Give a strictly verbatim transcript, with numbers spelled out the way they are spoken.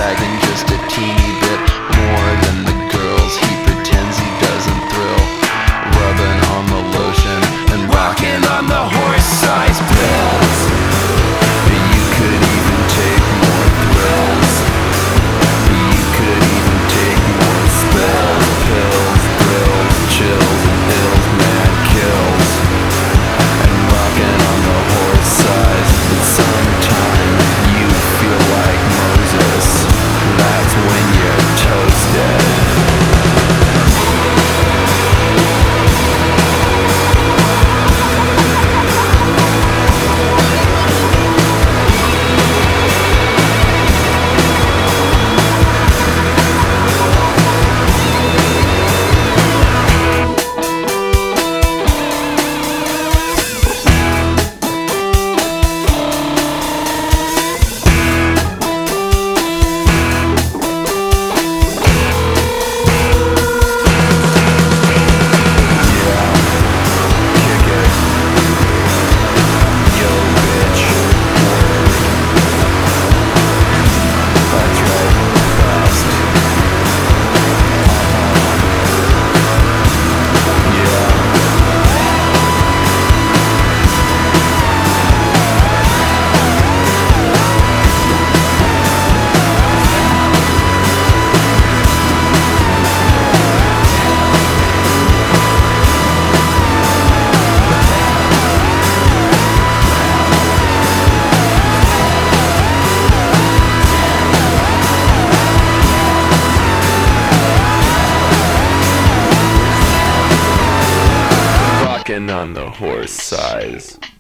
sagging just a teeny bit more than the girls he pretends he doesn't thrill. Rubbing on the lotion and rocking on the horse-sized pills. You could even take more thrills. You could even take more spells. Pills, thrills, chills, ills, mad kills. And rocking on the horse size. But sometimes you feel like Moses. That's when you're toasted. On the horse size.